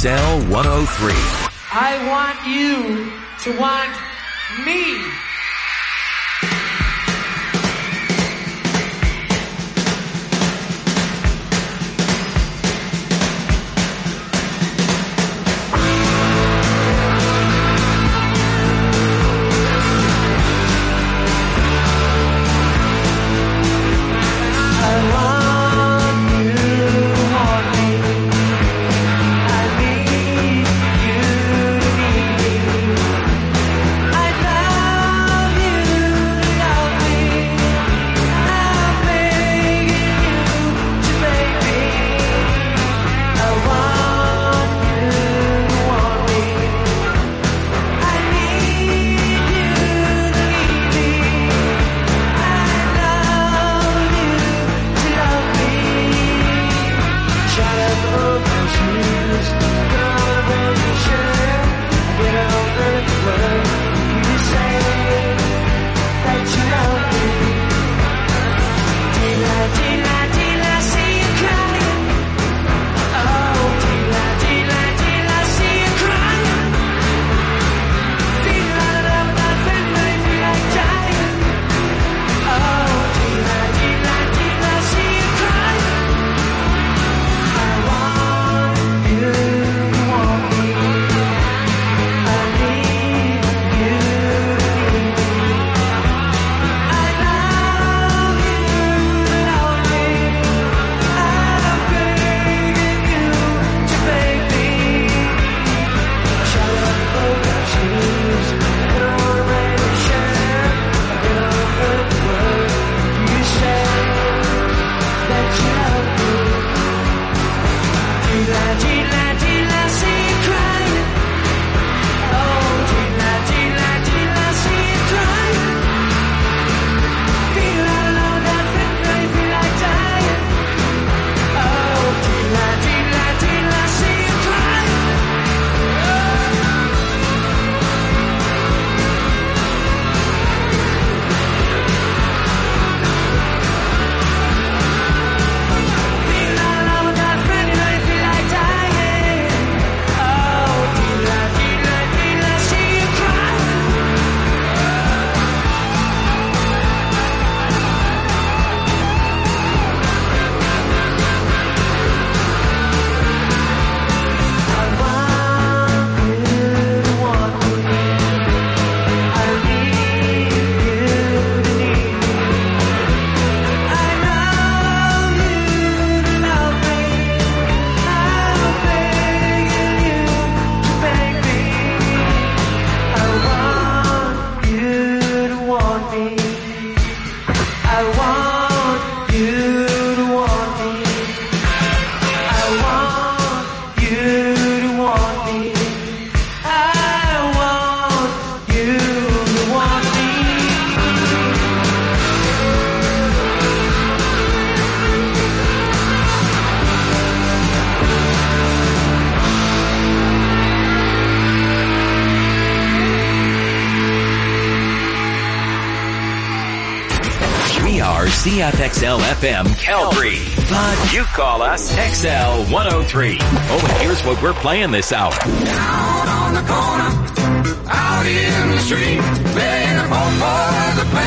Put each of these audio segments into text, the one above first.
XL 103. I want you to want me. CFXL FM Calgary. But you call us XL 103. Oh, and here's what we're playing this hour. Out on the corner, out in the street, playing a phone for the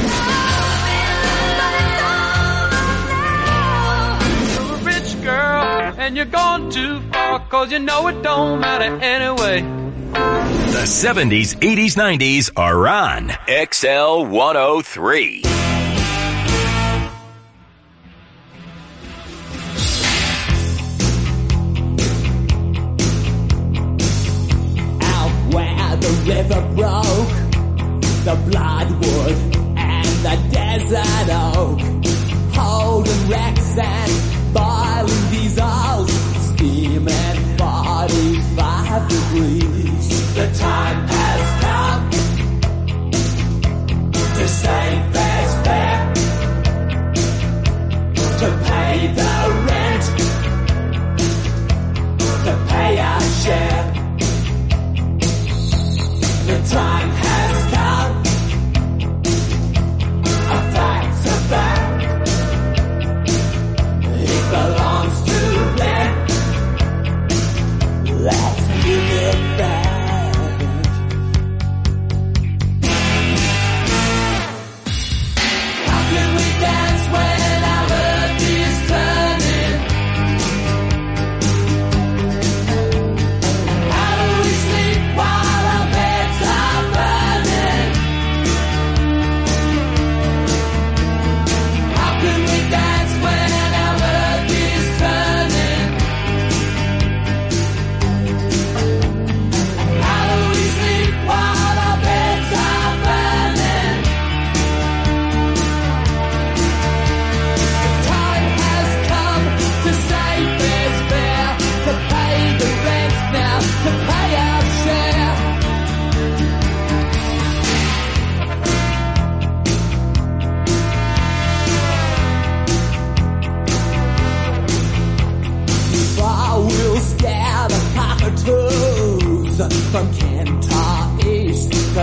plan. You're a rich girl, and you're gone too far, 'cause you know it don't matter anyway. The 70s, 80s, 90s are on XL 103. River broke, the bloodwood and the desert oak, holding wrecks and boiling diesels, steaming 45 degrees. The time has come to save fair's fair, to pay the rent, to pay our share. The time has come, a fact's a fact, it belongs to them.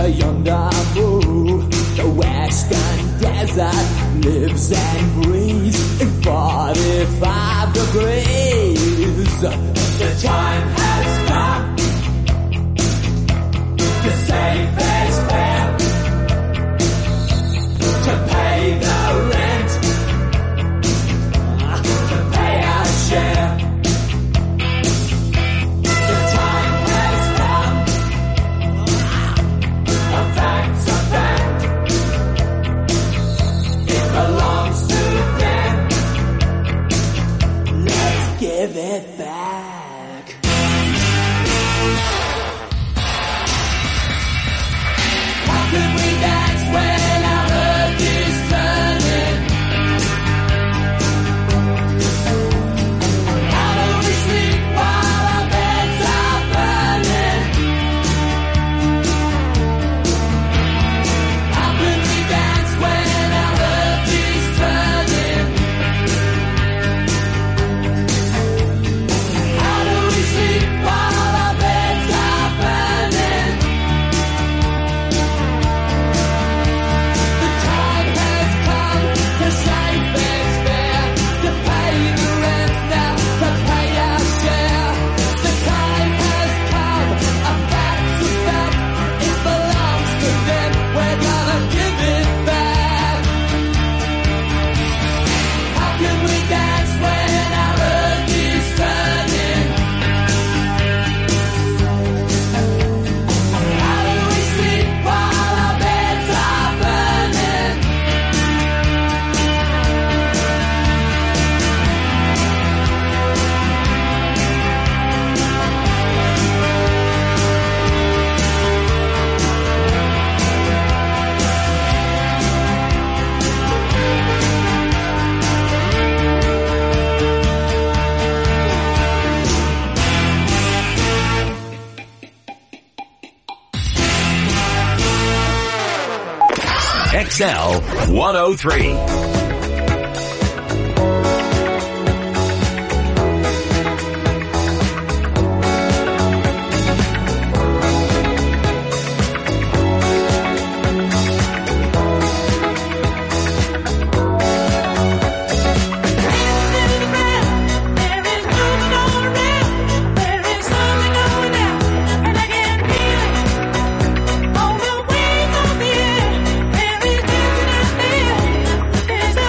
yonder moon. The western desert lives and breathes in 45 degrees. The time has come to save this fare, to pay the rent, to pay our share. The time has come, a fact's a fact. It belongs to them. Let's give it back. How could we dance when our earth is turning? How do we sleep while our beds are burning? How could we dance when our earth is turning? How do we sleep while our beds are burning? The time has come to save this fare, to pay the rent now, to pay our share. The time has come, a fact's a fact. It belongs to them, we're gonna give it back. How can we dance when our earth is turning? How do we sleep while our beds are burning? XL 103. There's a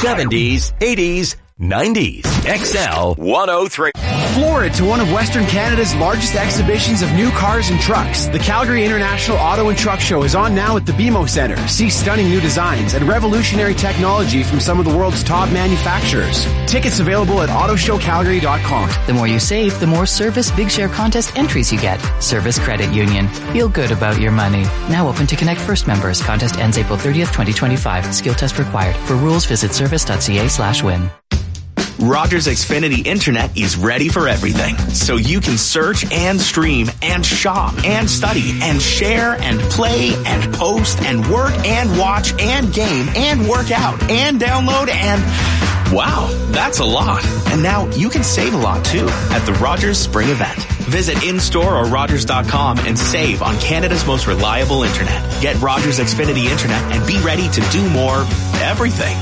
70s, 80s, 90s. XL 103. Florid to one of Western Canada's largest exhibitions of new cars and trucks. The Calgary International Auto and Truck Show is on now at the BMO Centre. See stunning new designs and revolutionary technology from some of the world's top manufacturers. Tickets available at autoshowcalgary.com. The more you save, the more Service Big Share Contest entries you get. Service Credit Union. Feel good about your money. Now open to Connect First members. Contest ends April 30th, 2025. Skill test required. For rules, visit service.ca/win. Rogers Xfinity Internet is ready for everything, so you can search and stream and shop and study and share and play and post and work and watch and game and work out and download and... Wow, that's a lot. And now you can save a lot too at the Rogers Spring Event. Visit in-store or Rogers.com and save on Canada's most reliable internet. Get Rogers Xfinity Internet and be ready to do more everything.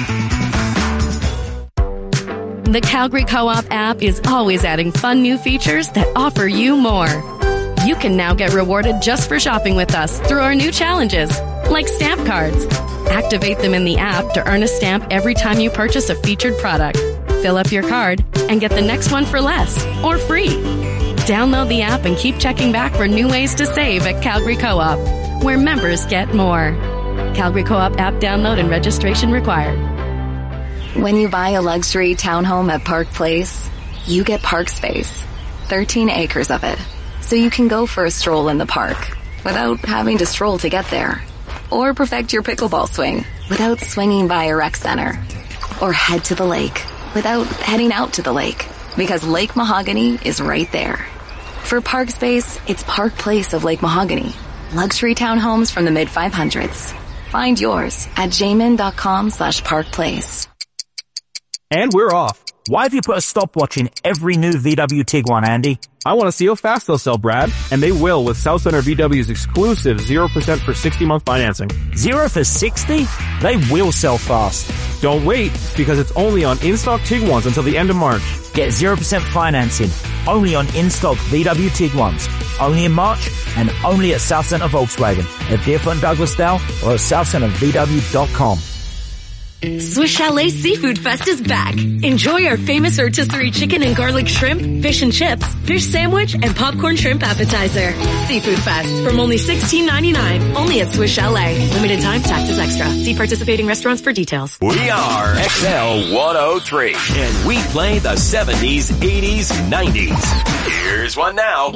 The Calgary Co-op app is always adding fun new features that offer you more. You can now get rewarded just for shopping with us through our new challenges, like stamp cards. Activate them in the app to earn a stamp every time you purchase a featured product. Fill up your card and get the next one for less or free. Download the app and keep checking back for new ways to save at Calgary Co-op, where members get more. Calgary Co-op app download and registration required. When you buy a luxury townhome at Park Place, you get park space, 13 acres of it, so you can go for a stroll in the park without having to stroll to get there, or perfect your pickleball swing without swinging by a rec center, or head to the lake without heading out to the lake, because Lake Mahogany is right there. For park space, it's Park Place of Lake Mahogany, luxury townhomes from the mid-500s. Find yours at jamin.com/parkplace. And we're off. Why have you put a stopwatch in every new VW Tiguan, Andy? I want to see how fast they'll sell, Brad. And they will with South Center VW's exclusive 0% for 60-month financing. 0 for 60? They will sell fast. Don't wait, because it's only on in-stock Tiguans until the end of March. Get 0% financing only on in-stock VW Tiguans. Only in March and only at South Center Volkswagen at Deerfoot Douglasdale or at southcentervw.com. Swiss Chalet Seafood Fest is back. Enjoy our famous rotisserie chicken and garlic shrimp, fish and chips, fish sandwich, and popcorn shrimp appetizer. Seafood Fest from only $16.99. Only at Swiss Chalet. Limited time, taxes extra. See participating restaurants for details. We are XL 103, and we play the 70s, 80s, 90s. Here's one now.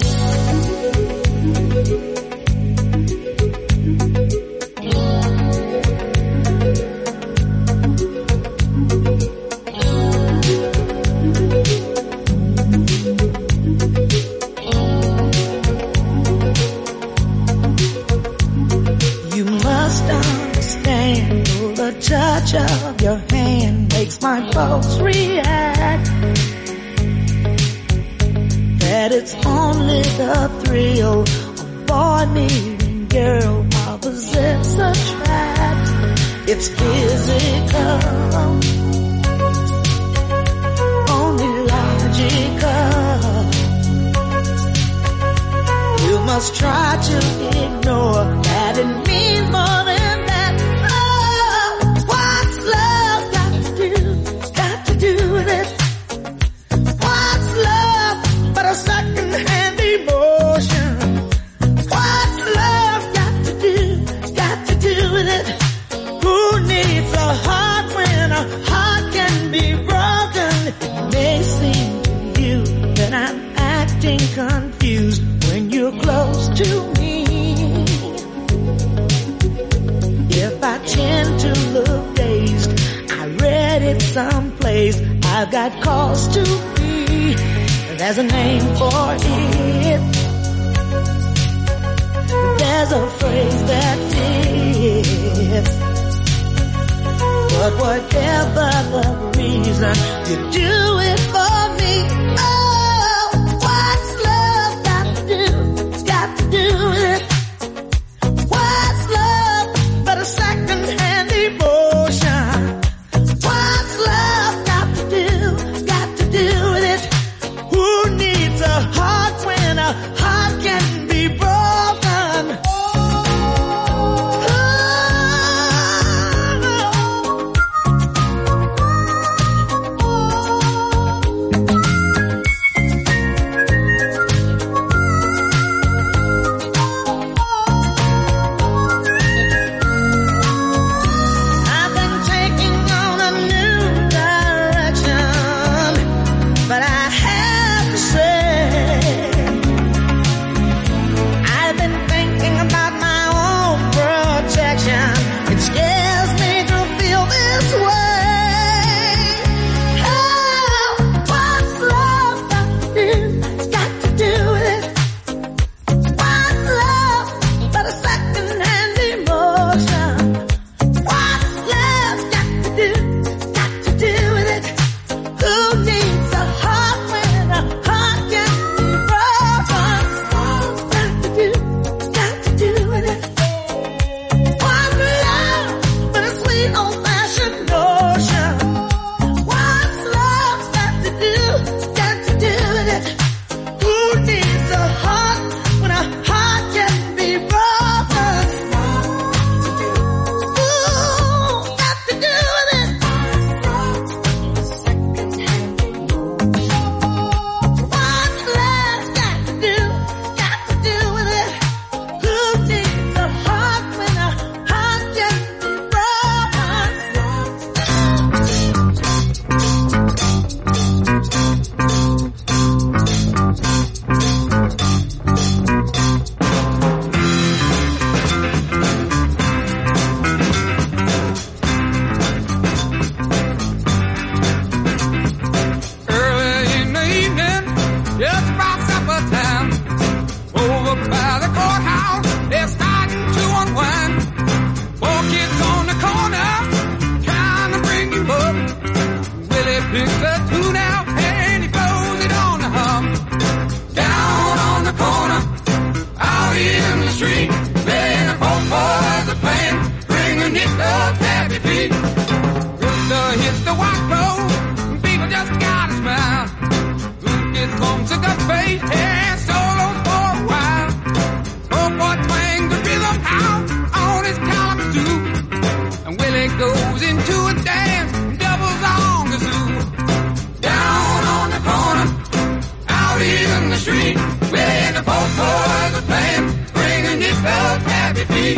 The touch of your hand makes my pulse react. That it's only the thrill of boy meeting girl opposites attract. It's physical, only logical. You must try to ignore that it means more than second-hand emotion. What's love got to do with it? Who needs a heart when a heart can be broken? It may seem to you that I'm acting confused when you're close to me. If I tend to look dazed, I read it someplace, I've got cause to be. There's a name for it. There's a phrase that fits. But whatever the reason, you do it for me. Oh, what's love got to do? It's got to do with it. What's love but a second-hand emotion? What's love got to do? Got to do with it. Who needs a heart when a heart can be broken? goes into a dance, doubles on kazoo. Down on the corner, out in the street, where the folk boys are playing, bringing this fella happy feet.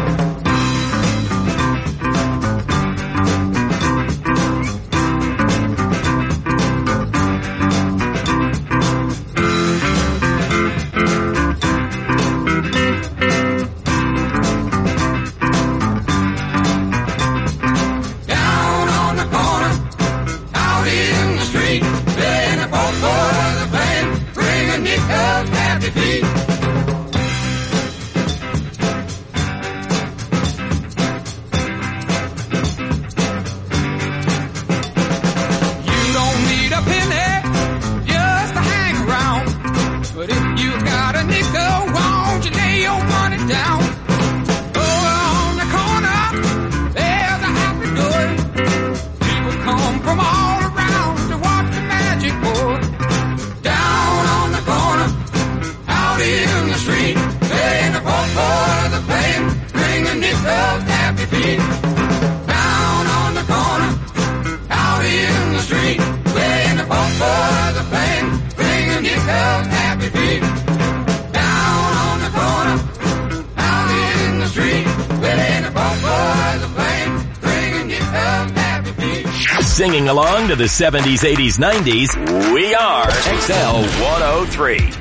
Singing along to the 70s, 80s, 90s, we are XL 103.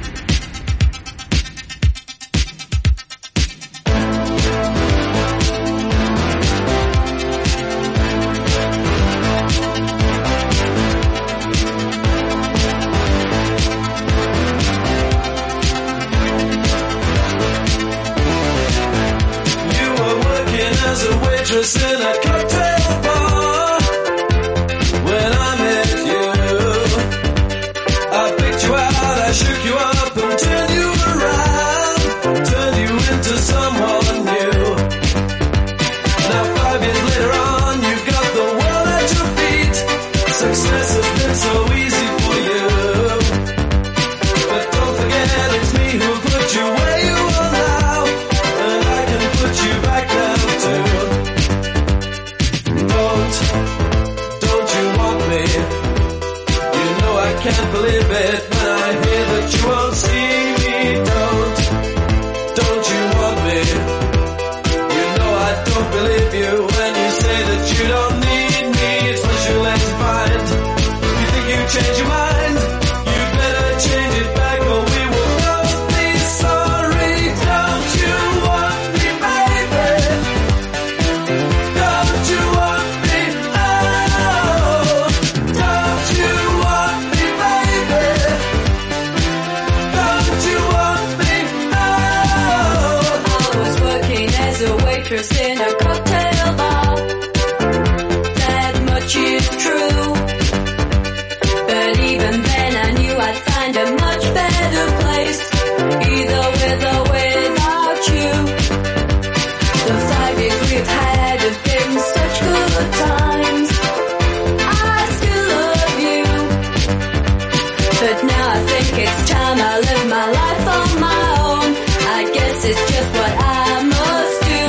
As a waitress in a cocktail bar, when I met you, I picked you out, I shook you up and turned you around, turned you into someone new. Now 5 years later on, you've got the world at your feet. Success has been so easy for you, but don't forget it's me who put you where you are now, and I can put you back down too. Don't you want me? You know I can't believe it when I hear that you won't see me. Don't you want me? You know I don't believe you when you say that you don't need me. It's what you let to find. You think you change your mind? You better change it back or we will both be sorry. Don't you want me, baby? Don't you want me? Oh, don't you want me, baby? Don't you want me? Oh, I was working as a waitress in a cocktail bar. That much is true. But even then I knew I'd find a much better place, either with or without you. The 5 years we've had have been such good times. I still love you, but now I think it's time I live my life on my own. I guess it's just what I must do.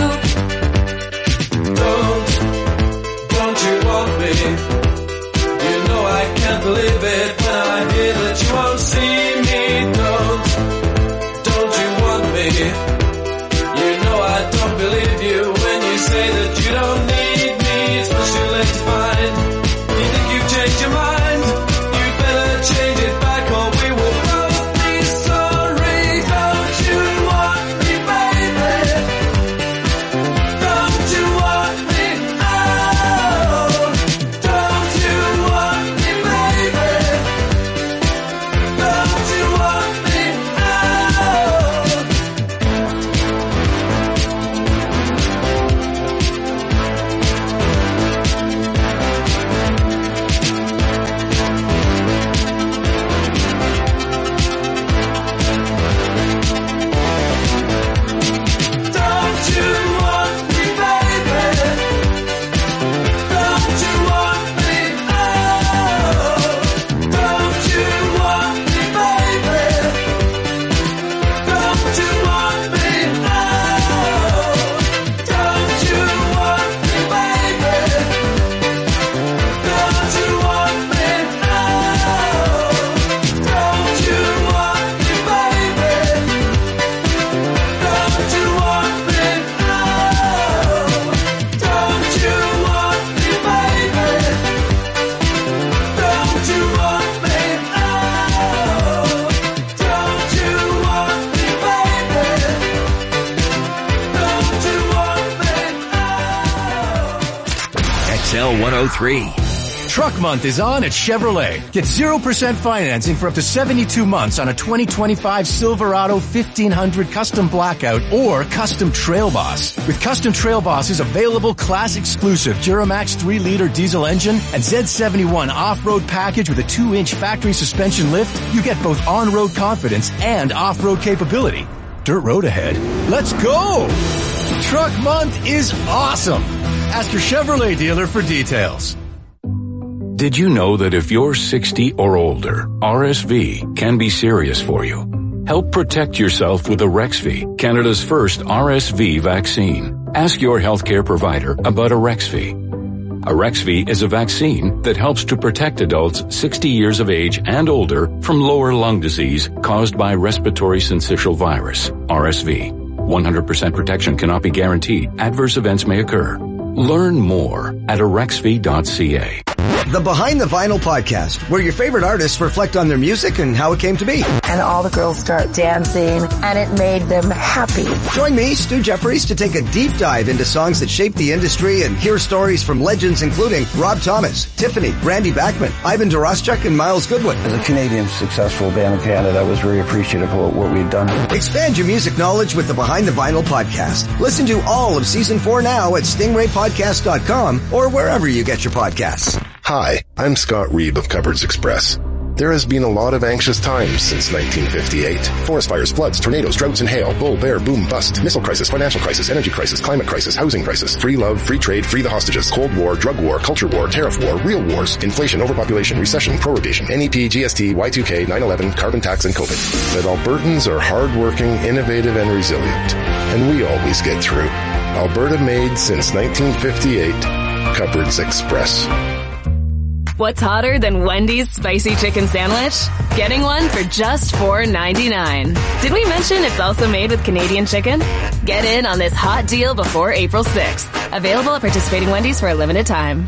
Don't you want me? You know I can't believe it when I hear that you won't see me. Don't you want me? You know I don't believe you when you say that you don't need me. It's what you let to find. You think you've changed your mind? You better change it back or we will both be sorry. Don't you want me, baby? Don't you want me? Oh, don't you want me, baby? Cell 103. Truck Month is on at Chevrolet. Get 0% financing for up to 72 months on a 2025 Silverado 1500 Custom Blackout or Custom Trail Boss. With Custom Trail Boss's available class exclusive Duramax 3-liter diesel engine and Z71 off-road package with a 2-inch factory suspension lift, you get both on-road confidence and off-road capability. Dirt road ahead. Let's go! Truck Month is awesome! Ask your Chevrolet dealer for details. Did you know that if you're 60 or older, RSV can be serious for you? Help protect yourself with Arexvy, Canada's first RSV vaccine. Ask your healthcare provider about Arexvy. Arexvy is a vaccine that helps to protect adults 60 years of age and older from lower lung disease caused by respiratory syncytial virus, RSV. 100% protection cannot be guaranteed. Adverse events may occur. Learn more at arexvy.ca. The Behind the Vinyl podcast, where your favorite artists reflect on their music and how it came to be. And all the girls start dancing, and it made them happy. Join me, Stu Jeffries, to take a deep dive into songs that shaped the industry and hear stories from legends including Rob Thomas, Tiffany, Randy Bachman, Ivan Doroschuk, and Miles Goodwin. As a Canadian successful band in Canada, I was very appreciative of what we'd done. Expand your music knowledge with the Behind the Vinyl podcast. Listen to all of Season 4 now at stingraypodcast.com or wherever you get your podcasts. Hi, I'm Scott Reeb of Cupboards Express. There has been a lot of anxious times since 1958. Forest fires, floods, tornadoes, droughts and hail, bull, bear, boom, bust, missile crisis, financial crisis, energy crisis, climate crisis, housing crisis, free love, free trade, free the hostages, Cold War, drug war, culture war, tariff war, real wars, inflation, overpopulation, recession, prorogation, NEP, GST, Y2K, 9/11, carbon tax, and COVID. But Albertans are hardworking, innovative, and resilient. And we always get through. Alberta made since 1958. Cupboards Express. What's hotter than Wendy's spicy chicken sandwich? Getting one for just $4.99. Did we mention it's also made with Canadian chicken? Get in on this hot deal before April 6th. Available at participating Wendy's for a limited time.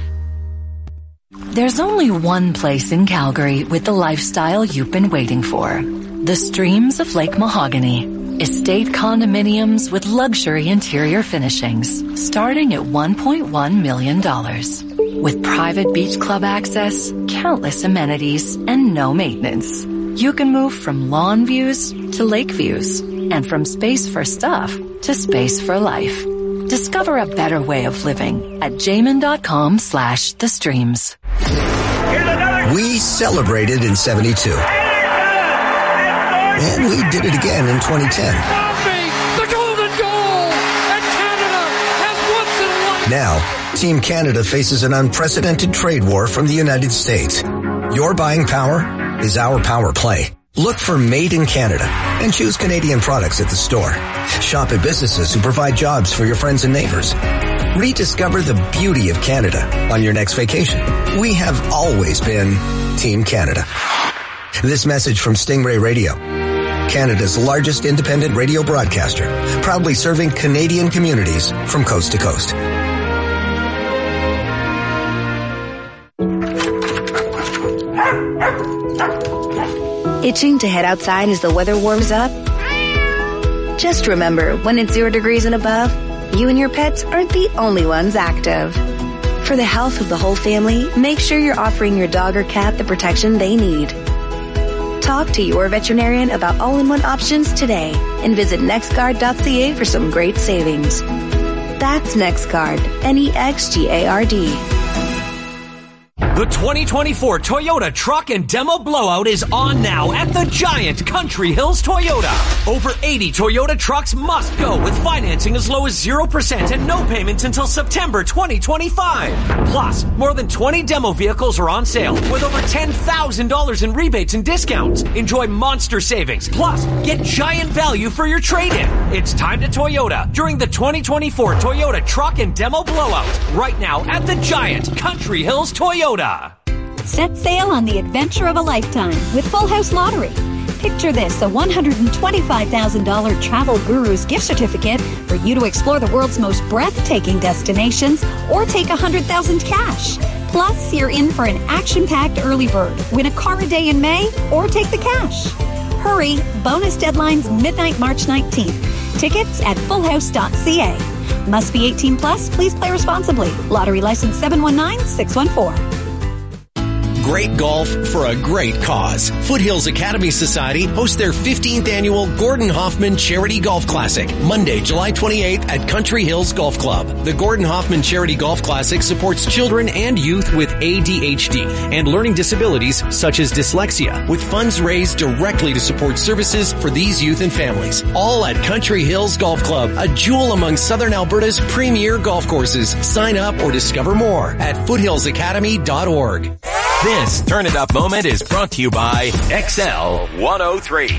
There's only one place in Calgary with the lifestyle you've been waiting for. The Streams of Lake Mahogany. Estate condominiums with luxury interior finishings starting at $1.1 million. With private beach club access, countless amenities, and no maintenance. You can move from lawn views to lake views, and from space for stuff to space for life. Discover a better way of living at jamin.com/thestreams. We celebrated in 72. And we did it again in 2010. The golden goal! And Canada has once in a life. Now, Team Canada faces an unprecedented trade war from the United States. Your buying power is our power play. Look for Made in Canada and choose Canadian products at the store. Shop at businesses who provide jobs for your friends and neighbors. Rediscover the beauty of Canada on your next vacation. We have always been Team Canada. This message from Stingray Radio, Canada's largest independent radio broadcaster, proudly serving Canadian communities from coast to coast. Itching to head outside as the weather warms up? Just remember, when it's 0 degrees and above, you and your pets aren't the only ones active. For the health of the whole family, make sure you're offering your dog or cat the protection they need. Talk to your veterinarian about all-in-one options today and visit nextguard.ca for some great savings. That's NextGuard, NEXGARD. The 2024 Toyota Truck and Demo Blowout is on now at the giant Country Hills Toyota. Over 80 Toyota trucks must go with financing as low as 0% and no payments until September 2025. Plus, more than 20 demo vehicles are on sale with over $10,000 in rebates and discounts. Enjoy monster savings. Plus, get giant value for your trade-in. It's time to Toyota during the 2024 Toyota Truck and Demo Blowout. Right now at the giant Country Hills Toyota. Set sail on the adventure of a lifetime with Full House Lottery. Picture this, a $125,000 Travel Gurus gift certificate for you to explore the world's most breathtaking destinations or take $100,000 cash. Plus, you're in for an action-packed early bird. Win a car a day in May or take the cash. Hurry, bonus deadline's midnight March 19th. Tickets at fullhouse.ca. Must be 18 plus. Please play responsibly. Lottery license 719614. Great golf for a great cause. Foothills Academy Society hosts their 15th annual Gordon Hoffman Charity Golf Classic, Monday, July 28th at Country Hills Golf Club. The Gordon Hoffman Charity Golf Classic supports children and youth with ADHD and learning disabilities such as dyslexia, with funds raised directly to support services for these youth and families. All at Country Hills Golf Club, a jewel among Southern Alberta's premier golf courses. Sign up or discover more at foothillsacademy.org. This Turn It Up moment is brought to you by XL 103.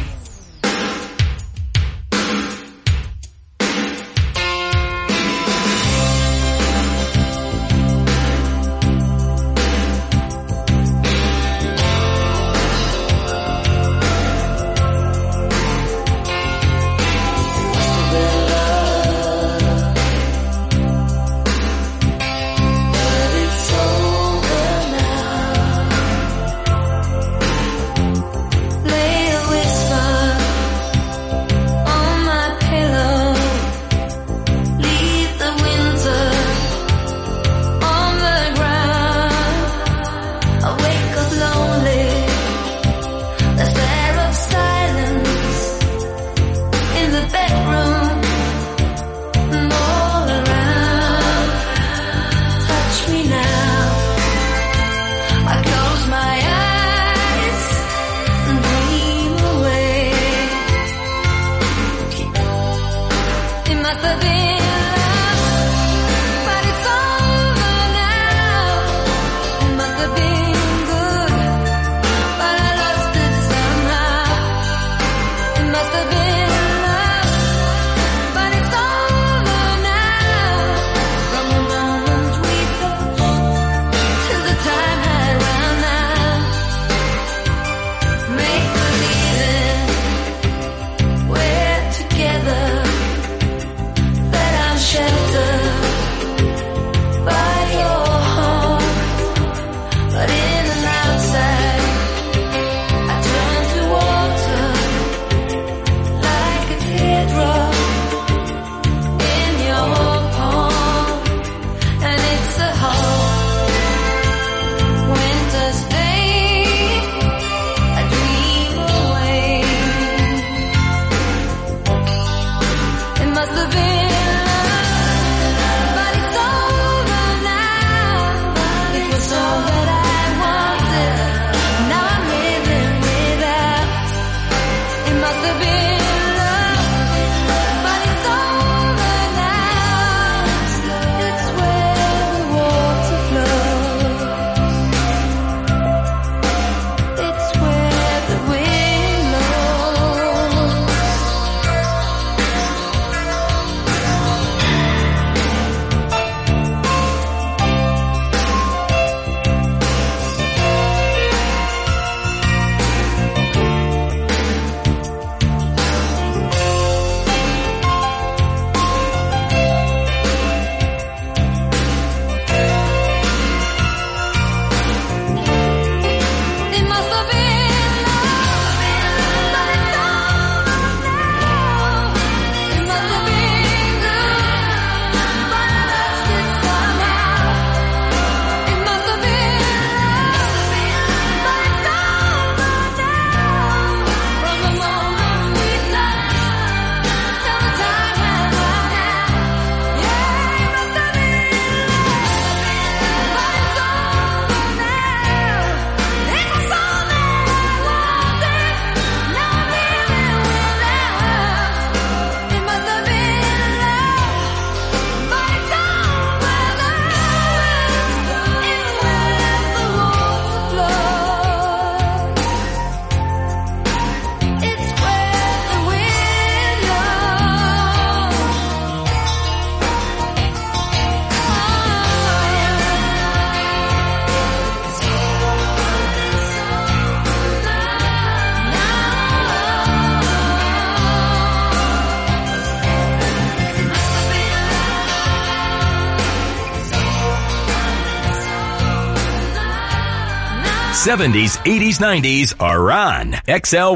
'70s, '80s, '90s are on XL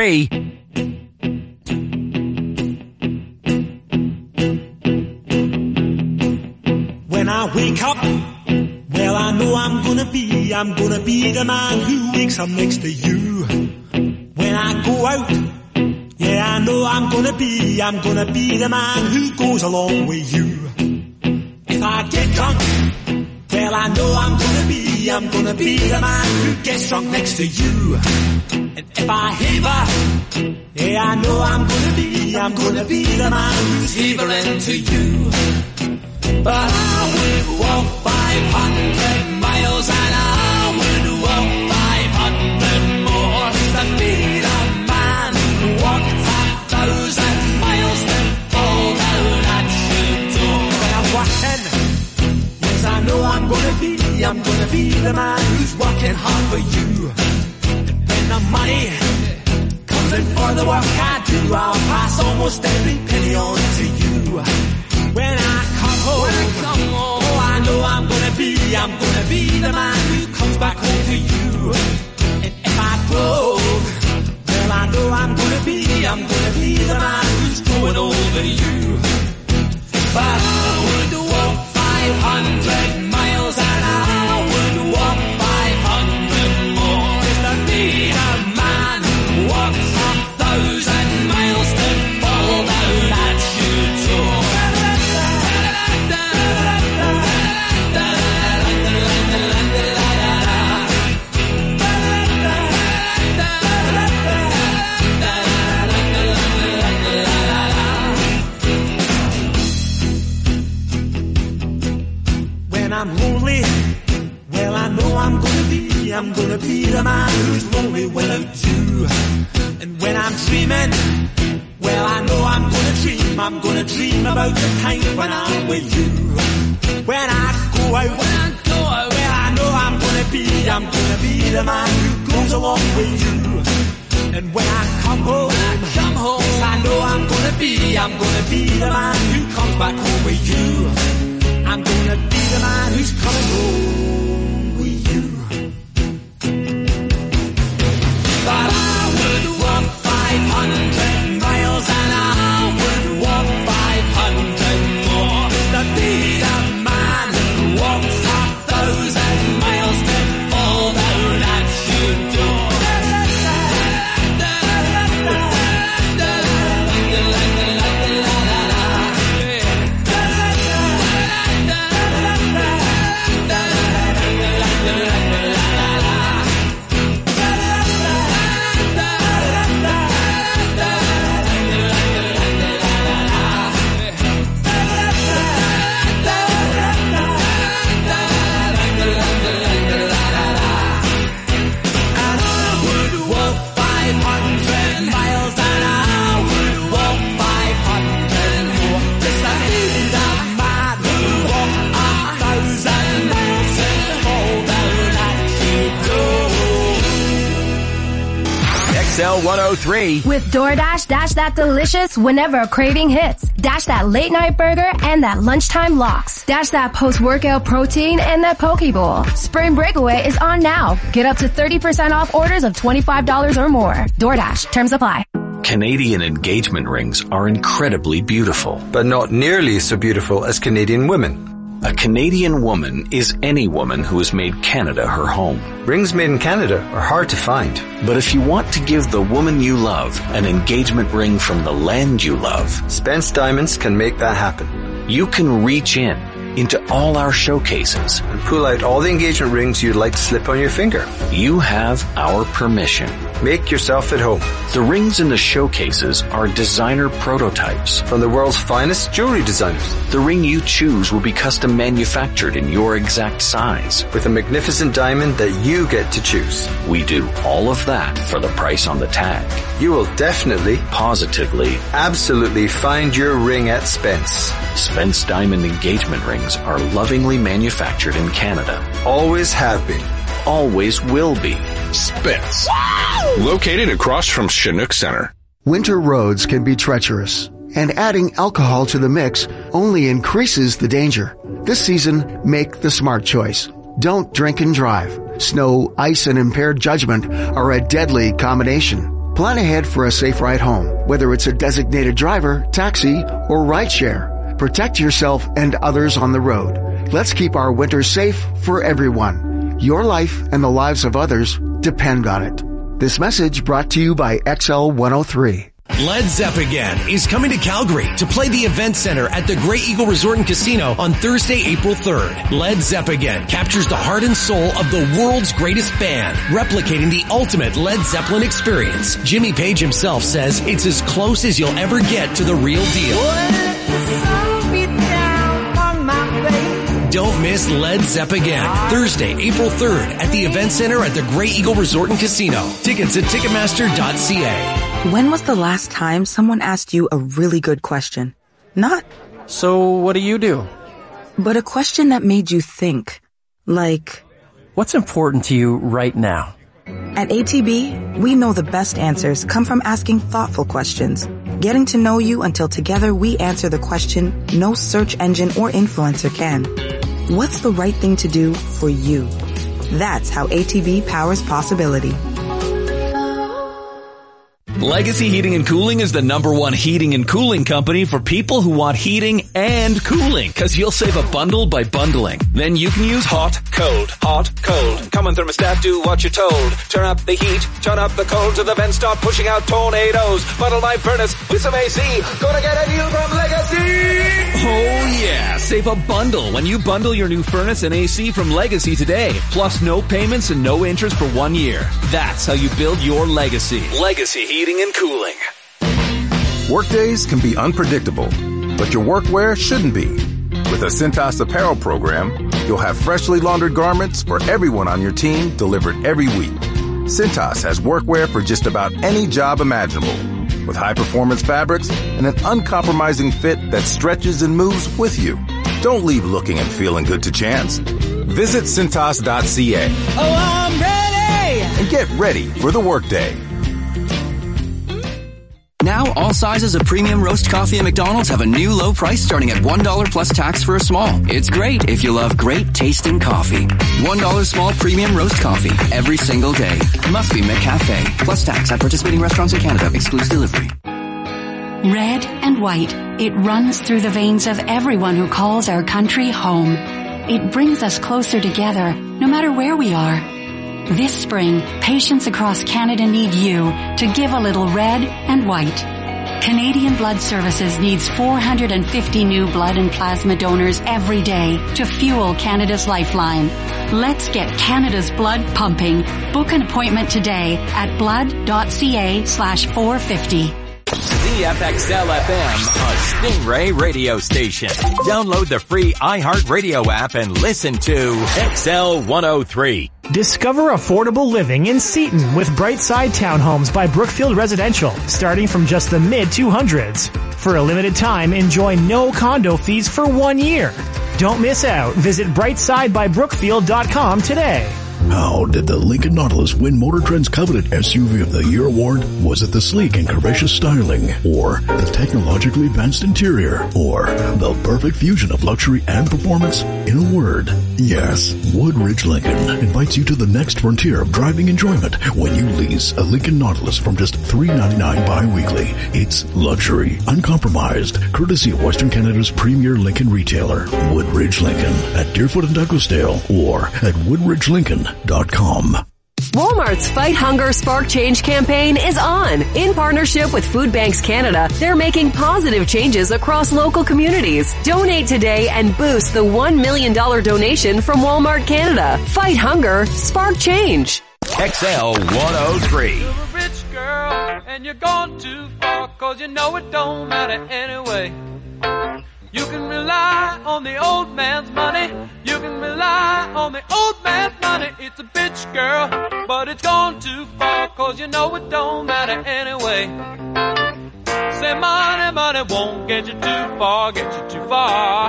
103. wake up, well, I know I'm gonna be the man who wakes up next to you. When I go out, yeah, I know I'm gonna be the man who goes along with you. If I get drunk, well, I know I'm gonna be the man who gets drunk next to you. And if I haver, yeah, I know I'm gonna be the man who's havering to you. But I would walk 500 miles and I would walk 500 more to be the man who walked 1,000 miles to fall down at your door. When I'm walking, yes, I know I'm gonna be the man who's working hard for you. And when the money comes in for the work I do, I'll pass almost every penny on to you. When I come home, oh, I know I'm gonna be the man who comes back home to you. And if I broke, well, I know I'm gonna be the man who's going over you. But I would walk 500 miles and I would walk 500 more to be the man who walks 1,000 miles to fall down at your door. When I'm lonely, well, I know I'm gonna be the man who's lonely without you. And when I'm dreaming, well, I know I'm gonna dream about the time when I'm with you. When I go out, well, I know I'm gonna be the man who goes along with you. And when I come home, yes, I know I'm gonna be the man who comes back home with you. I'm gonna be the man who's coming home with you. But I would walk 500 miles and I would walk 500 more to be the man who walks 1,000 miles to fall down at your door. XL 103. With DoorDash, dash that delicious whenever a craving hits. Dash that late night burger and that lunchtime locks. Dash that post-workout protein and that poke bowl. Spring Breakaway is on now. Get up to 30% off orders of $25 or more. DoorDash. Terms apply. Canadian engagement rings are incredibly beautiful. But not nearly so beautiful as Canadian women. A Canadian woman is any woman who has made Canada her home. Rings made in Canada are hard to find. But if you want to give the woman you love an engagement ring from the land you love, Spence Diamonds can make that happen. You can reach into all our showcases and pull out all the engagement rings you'd like to slip on your finger. You have our permission. Make yourself at home. The rings in the showcases are designer prototypes from the world's finest jewelry designers. The ring you choose will be custom manufactured in your exact size with a magnificent diamond that you get to choose. We do all of that for the price on the tag. You will definitely, positively, absolutely find your ring at Spence. Spence Diamond engagement rings are lovingly manufactured in Canada. Always have been. Always will be. Spence. Located across from Chinook Center. Winter roads can be treacherous, and adding alcohol to the mix only increases the danger. This season, make the smart choice. Don't drink and drive. Snow, ice, and impaired judgment are a deadly combination. Plan ahead for a safe ride home, whether it's a designated driver, taxi, or rideshare. Protect yourself and others on the road. Let's keep our winter safe for everyone. Your life and the lives of others depend on it. This message brought to you by XL 103. Led Zepp again is coming to Calgary to play the Event Center at the Great Eagle Resort and Casino on Thursday, April 3rd. Led Zepp again captures the heart and soul of the world's greatest band, replicating the ultimate Led Zeppelin experience. Jimmy Page himself says it's as close as you'll ever get to the real deal. Don't miss Led Zepp again. Thursday, April 3rd at the Event Center at the Great Eagle Resort and Casino. Tickets at Ticketmaster.ca. When was the last time someone asked you a really good question? Not, so what do you do? But a question that made you think. Like, what's important to you right now? At ATB, we know the best answers come from asking thoughtful questions. Getting to know you until together we answer the question no search engine or influencer can. What's the right thing to do for you? That's how ATB powers possibility. Legacy Heating and Cooling is the #1 heating and cooling company for people who want heating and cooling, because you'll save a bundle by bundling. Then you can use hot, cold. Come on thermostat, do what you're told. Turn up the heat, turn up the cold, to the vents start pushing out tornadoes. Bundle my furnace with some AC. Gonna get a deal from Legacy! Oh yeah, save a bundle when you bundle your new furnace and AC from Legacy today. Plus no payments and no interest for 1 year. That's how you build your legacy. Legacy Heating and Cooling. Workdays can be unpredictable, but your workwear shouldn't be. With a Cintas apparel program, you'll have freshly laundered garments for everyone on your team delivered every week. Cintas has workwear for just about any job imaginable, with high-performance fabrics and an uncompromising fit that stretches and moves with you. Don't leave looking and feeling good to chance. Visit Cintas.ca. Oh, I'm ready! And get ready for the workday. Now, all sizes of premium roast coffee at McDonald's have a new low price starting at $1 plus tax for a small. It's great if you love great tasting coffee. $1 small premium roast coffee every single day. Must be McCafe. Plus tax at participating restaurants in Canada. Excludes delivery. Red and white. It runs through the veins of everyone who calls our country home. It brings us closer together, no matter where we are. This spring, patients across Canada need you to give a little red and white. Canadian Blood Services needs 450 new blood and plasma donors every day to fuel Canada's lifeline. Let's get Canada's blood pumping. Book an appointment today at blood.ca/450. CFXL FM, a Stingray radio station. Download the free iHeartRadio app and listen to XL 103. Discover affordable living in Seaton with Brightside Townhomes by Brookfield Residential, starting from just the mid-200s. For a limited time, enjoy no condo fees for 1 year. Don't miss out. Visit brightsidebybrookfield.com today. How did the Lincoln Nautilus win Motor Trend's coveted SUV of the Year award? Was it the sleek and curvaceous styling, or the technologically advanced interior, or the perfect fusion of luxury and performance? In a word, yes, Woodridge Lincoln invites you to the next frontier of driving enjoyment when you lease a Lincoln Nautilus from just $399 bi-weekly. It's luxury, uncompromised, courtesy of Western Canada's premier Lincoln retailer, Woodridge Lincoln, at Deerfoot and Douglasdale, or at woodridgelincoln.com. Walmart's Fight Hunger Spark Change campaign is on. In partnership with Food Banks Canada, they're making positive changes across local communities. Donate today and boost the $1 million donation from Walmart Canada. Fight hunger, spark change. XL 103. You're a rich girl and you're gone too far, 'cause you know it don't matter anyway. You can rely on the old man's money. You can rely on the old man's money. It's a bitch, girl, but it's gone too far, 'cause you know it don't matter anyway. Say money, money won't get you too far, get you too far.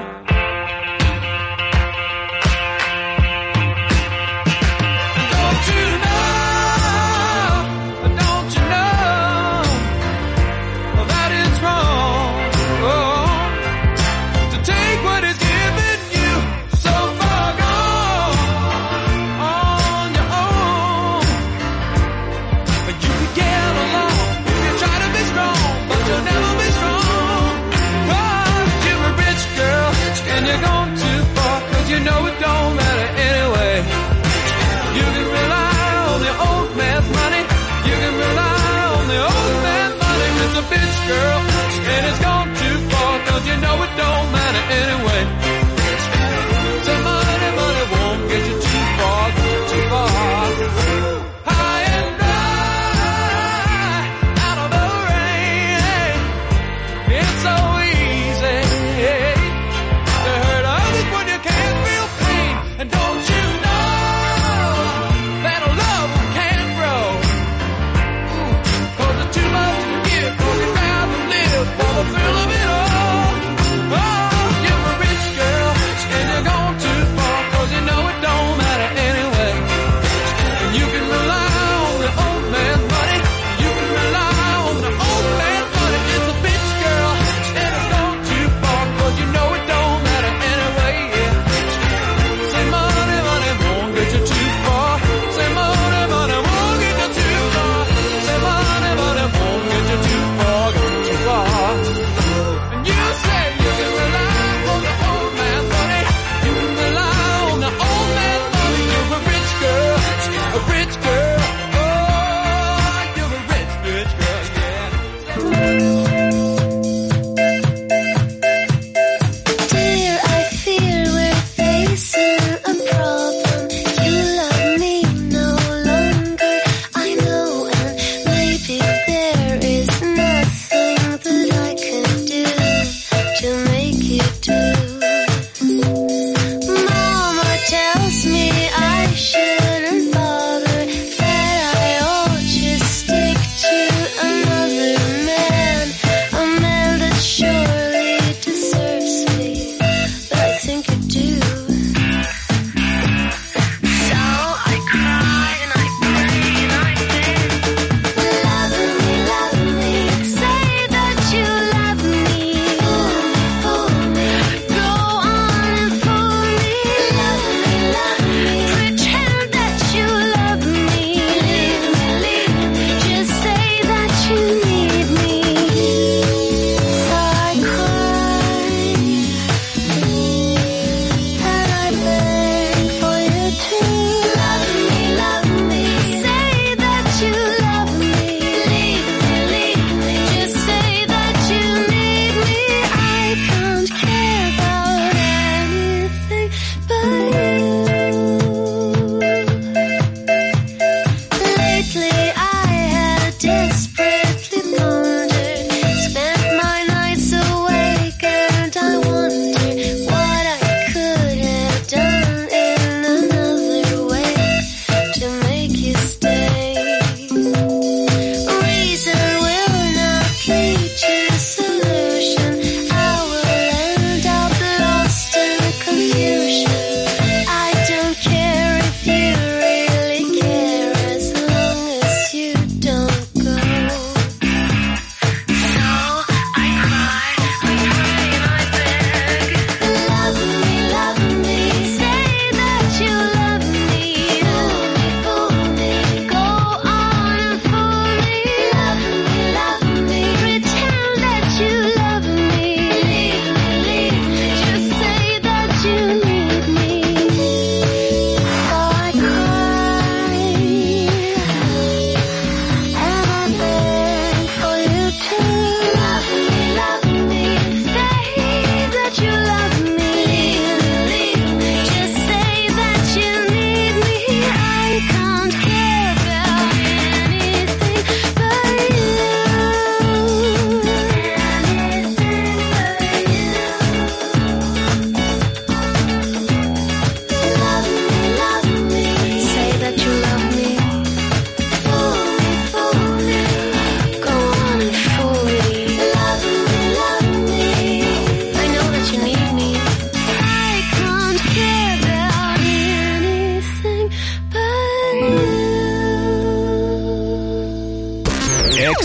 Don't you know that it's wrong? Oh. What is giving you so far gone on your own? But you can get along if you try to be strong, but you'll never be strong. 'Cause you're a rich girl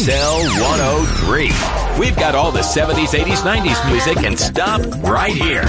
XL 103. We've got all the 70s, 80s, 90s music and stop right here.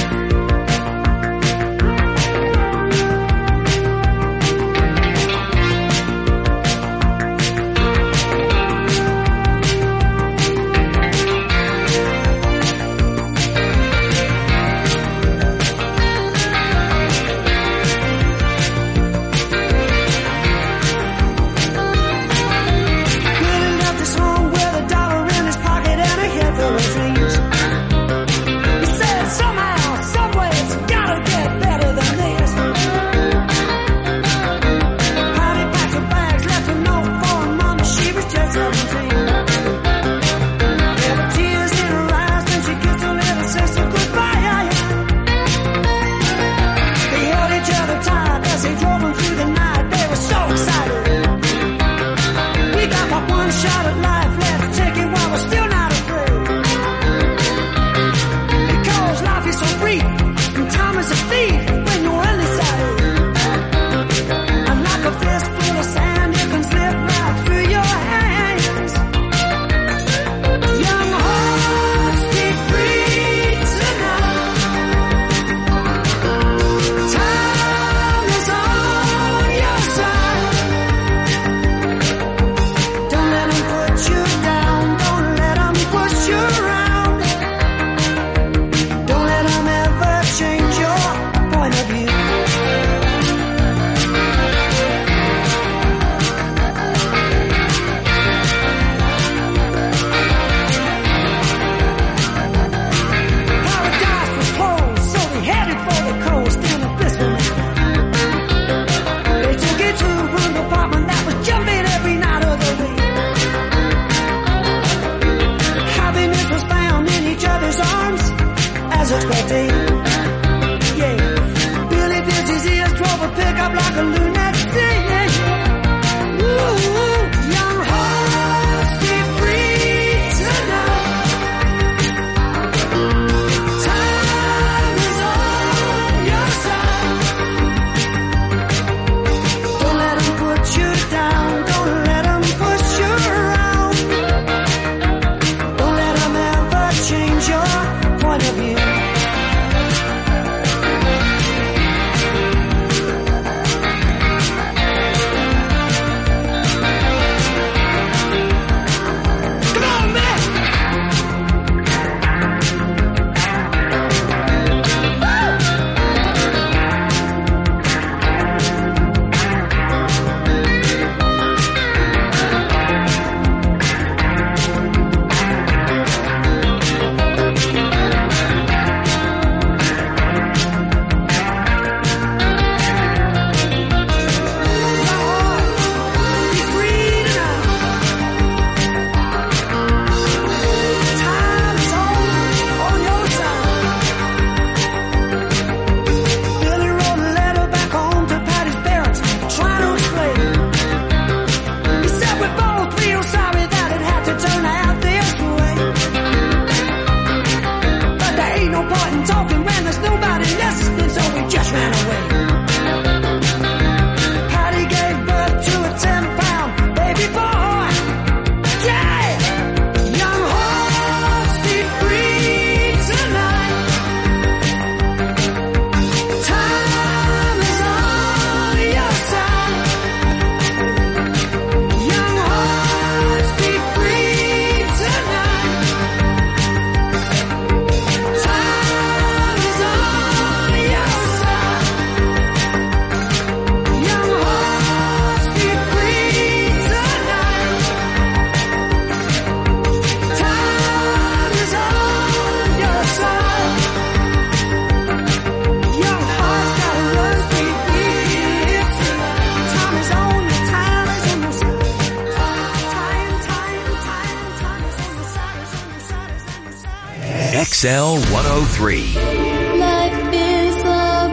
XL 103. Life is a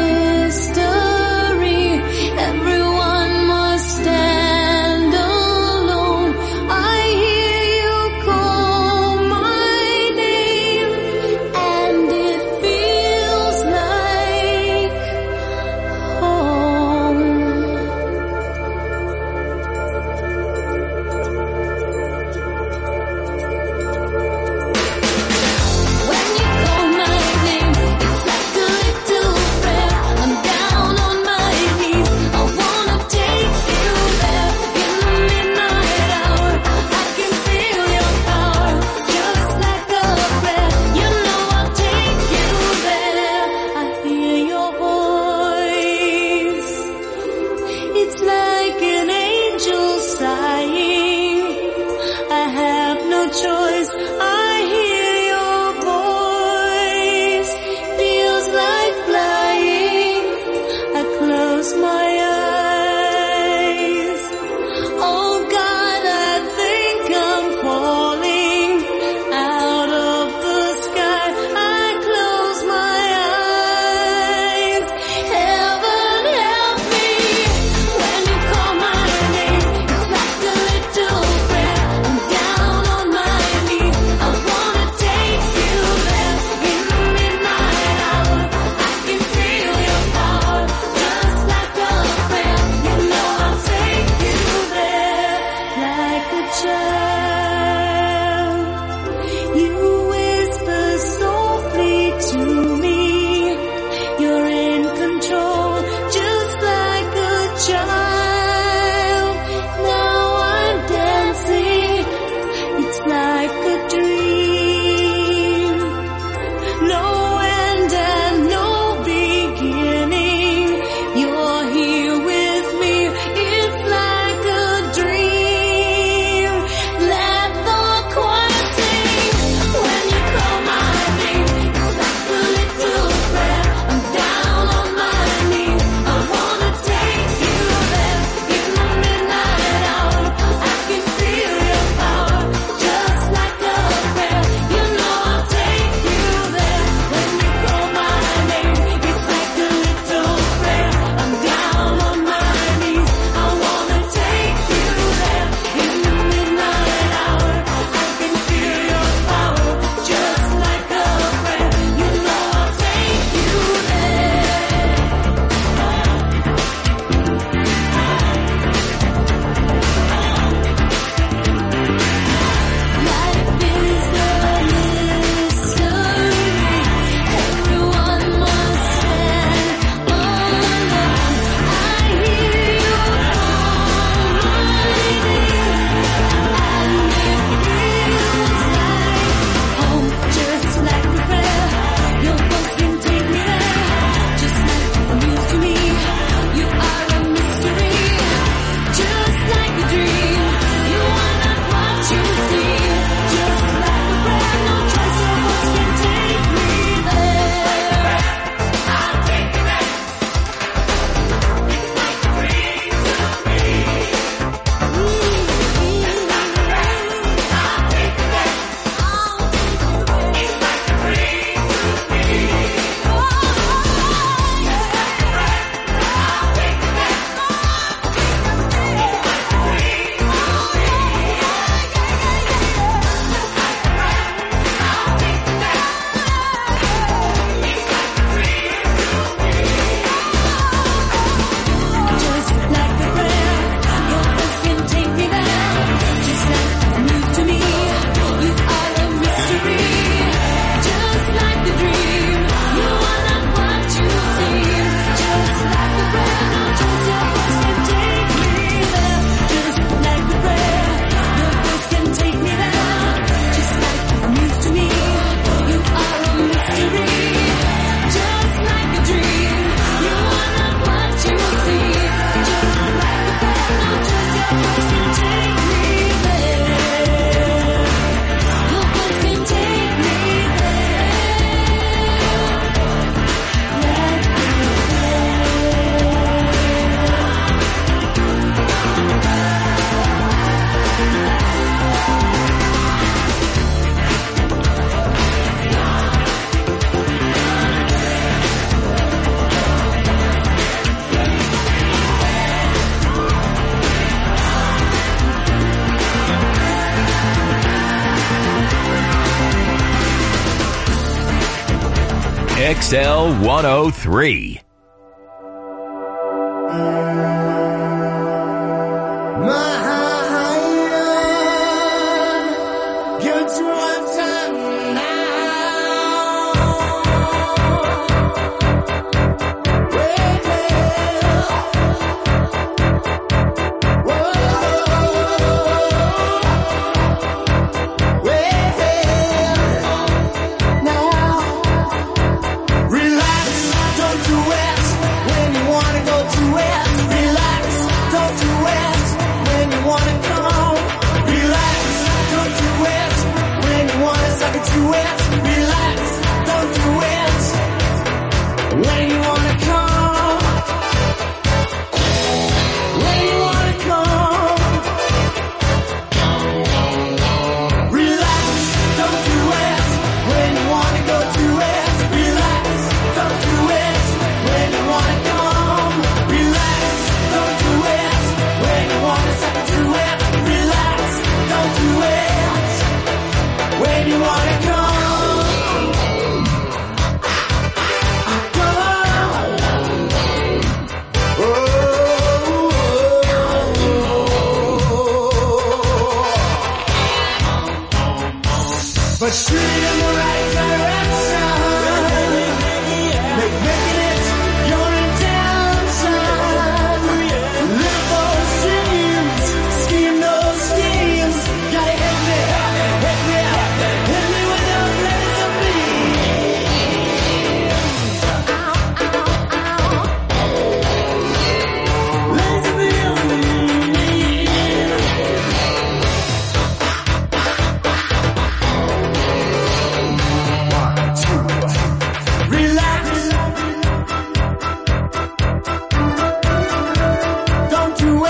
mystery. Everyone must stand alone. I hear you call my name, and it feels like home. It's like an angel sighing. I have no choice. I hear your voice. Feels like flying. I close my eyes. Oh God, I think I'm falling out of the sky. I close my eyes. Heaven help me when you call my name. It's like a little prayer. I'm down on my knees. I wanna take you there in the midnight hour. I can feel your power just like a prayer. You know I'll take you there like a child. You whisper softly to me. You're in control just like a child. Now I'm dancing. It's like a dream. No end and no beginning. You're here with me. It's like a dream. Let the choir sing when you call my name. It's like a little prayer. I'm down on my knees. I wanna take you there in the midnight hour. I can feel your power just like a prayer. You know I'll take you there when you call my name. It's like a little prayer. I'm down on my knees. I wanna take you there in the midnight hour. I can feel your power just like a prayer. You know I'll take you there. Life is a mystery. Everyone must stand alone. I hear you call my name, and it feels like home, just like a prayer. Your voice can take me there, just like the news to me. You are a mystery, just like a dream. You are not what you see, just like a prayer. No choice, your voice can take me there. I'll take you there. It's like a dream to me. Just like a prayer. I'll take you there. It's like a dream to me. Just like a prayer, your voice can take me there. Just like the news to me, you are a mystery. Just like a dream, you are not what you seem. Just like a prayer, no choice, your voice can take me there. Just like a prayer, your voice can take me there. Just like the news to me, you are a mystery. Just like a dream, you are not what you seem. Just like a prayer, no choice, your voice can take me there. Your voice can take me XL 103. Give it to one time Relax, don't do it. street